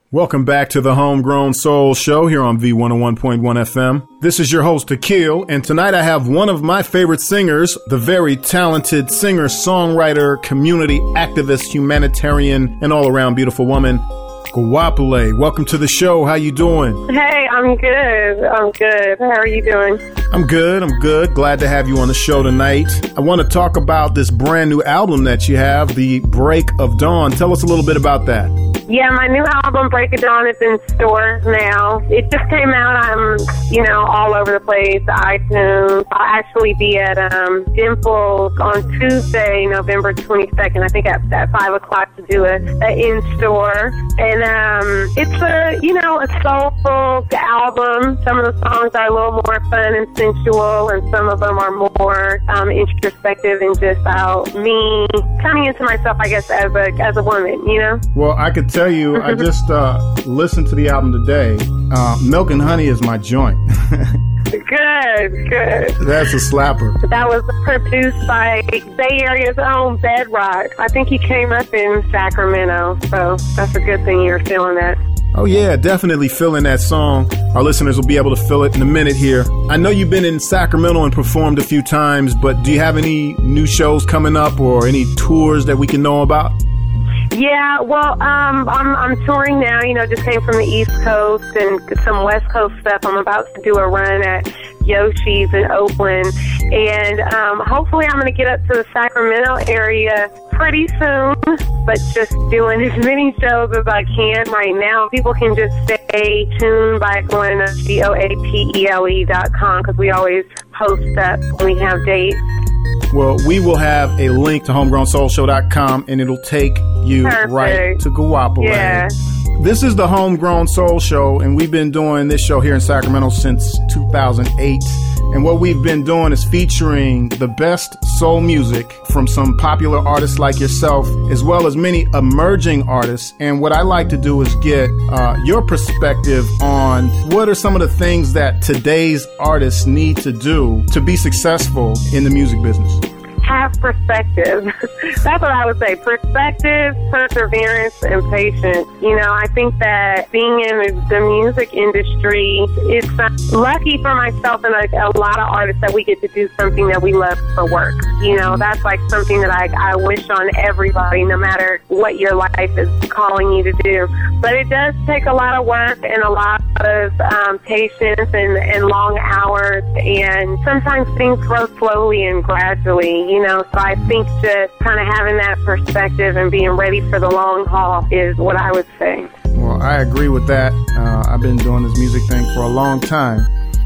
Welcome back to the Homegrown Soul Show here on V101.1 FM. This is your host, Akil, and tonight I have one of my favorite singers, the very talented singer, songwriter, community activist, humanitarian, and all-around beautiful woman, Guapule. Welcome to the show. How you doing? Hey, I'm good. How are you doing? I'm good. Glad to have you on the show tonight. I want to talk about this brand new album that you have, The Break of Dawn. Tell us a little bit about that. Yeah, my new album, Break of Dawn, is in stores now. It just came out. I'm, all over the place, iTunes. I'll actually be at Dimples on Tuesday, November 22nd, I think at 5 o'clock to do a in-store. And it's a soulful album. Some of the songs are a little more fun and sensual, and some of them are more introspective and just about me coming into myself, I guess, as a woman, Well, I could tell you, I just listened to the album today. Milk and Honey is my joint. Good. That's a slapper. That was produced by Bay Area's own Bedrock. I think he came up in Sacramento, so that's a good thing you're feeling that. Oh, yeah, definitely feeling that song. Our listeners will be able to feel it in a minute here. I know you've been in Sacramento and performed a few times, but do you have any new shows coming up or any tours that we can know about? Yeah, well, I'm touring now, just came from the East Coast and some West Coast stuff. I'm about to do a run at Yoshi's in Oakland, and hopefully I'm going to get up to the Sacramento area pretty soon, but just doing as many shows as I can right now. People can just stay tuned by going to GOAPELE.com because we always post up when we have dates. Well, we will have a link to homegrownsoulshow.com, and it'll take you right to Guapule. Yeah. This is the Homegrown Soul Show, and we've been doing this show here in Sacramento since 2008. And what we've been doing is featuring the best soul music from some popular artists like yourself, as well as many emerging artists. And what I like to do is get your perspective on what are some of the things that today's artists need to do to be successful in the music business. Have perspective. That's what I would say. Perspective, perseverance, and patience. I think that being in the music industry, it's lucky for myself and a lot of artists that we get to do something that we love for work. That's like something that I wish on everybody, no matter what your life is calling you to do. But it does take a lot of work and a lot of patience and long hours, and sometimes things grow slowly and gradually, So I think just kind of having that perspective and being ready for the long haul is what I would say. Well, I agree with that. I've been doing this music thing for a long time,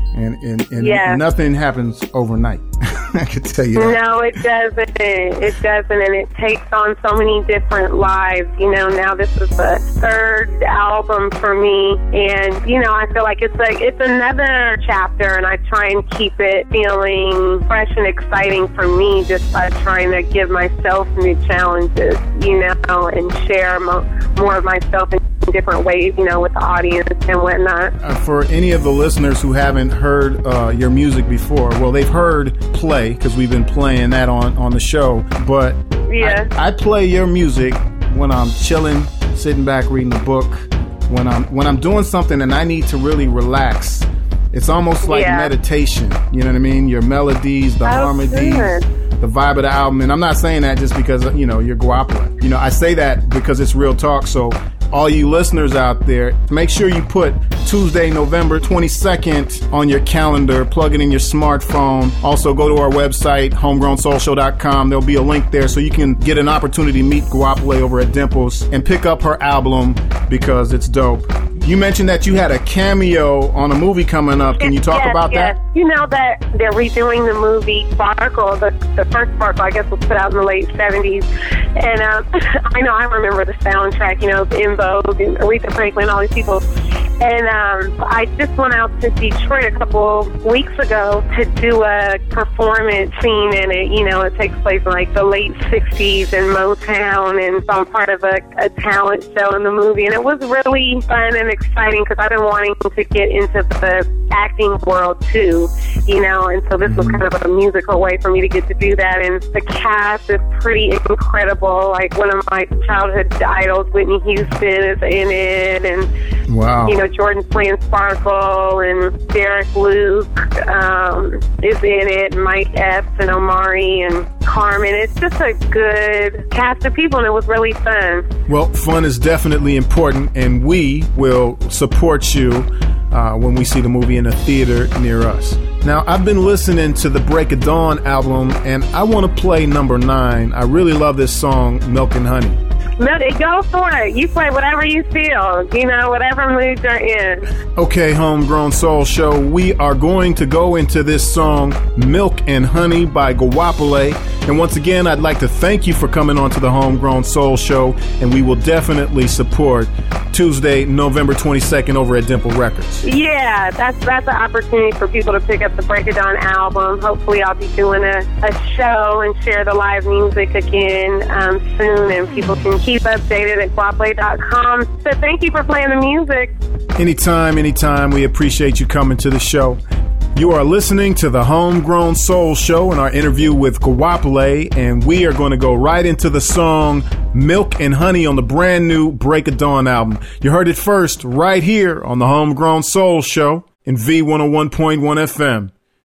and nothing happens overnight. I can tell you that. No, it doesn't. It doesn't, and it takes on so many different lives. Now this is the third album for me, and I feel like it's another chapter, and I try and keep it feeling fresh and exciting for me, just by trying to give myself new challenges, and share more of myself in different ways, with the audience and whatnot. For any of the listeners who haven't heard your music before, well, they've heard Play, because we've been playing that on the show, but yeah. I play your music when I'm chilling, sitting back, reading a book, when I'm doing something and I need to really relax. It's almost like meditation, you know what I mean? Your melodies, the harmonies, the vibe of the album. And I'm not saying that just because, you're Guapule. I say that because it's real talk. So all you listeners out there, make sure you put Tuesday, November 22nd on your calendar. Plug it in your smartphone. Also, go to our website, homegrownsoulshow.com. There'll be a link there so you can get an opportunity to meet Guapule over at Dimples and pick up her album because it's dope. You mentioned that you had a cameo on a movie coming up. Can you talk about that? That they're redoing the movie Sparkle. The first Sparkle, I guess, was put out in the late 70s. And I remember the soundtrack, In Vogue and Aretha Franklin, all these people. And I just went out to Detroit a couple weeks ago to do a performance scene in it. You know, it takes place in like the late 60s in Motown, and so I'm part of a talent show in the movie. And it was really fun and exciting because I've been wanting to get into the acting world too, you know, and so this was kind of a musical way for me to get to do that. And the cast is pretty incredible. Like one of my childhood idols, Whitney Houston, is in it, and wow, you know, Jordan's playing Sparkle, and Derek Luke is in it, Mike Epps and Omari and Carmen. It's just a good cast of people, and it was really fun. Well, fun is definitely important, and we will support you when we see the movie in a theater near us. Now, I've been listening to the Break of Dawn album, and I want to play number 9. I really love this song, Milk and Honey. Go for it. You play whatever you feel, you know, whatever mood you're in. Okay, Homegrown Soul Show, we are going to go into this song, Milk and Honey by Guapole. And once again, I'd like to thank you for coming on to the Homegrown Soul Show, and we will definitely support Tuesday, November 22nd over at Dimple Records. Yeah, that's an opportunity for people to pick up the Break of Dawn album. Hopefully I'll be doing a show and share the live music again soon, and people can keep updated at guapole.com. So thank you for playing the music. Anytime. We appreciate you coming to the show. You are listening to the Homegrown Soul Show and our interview with Guapole, and we are going to go right into the song Milk and Honey on the brand new Break of Dawn album. You heard it first right here on the Homegrown Soul Show in V101.1 FM.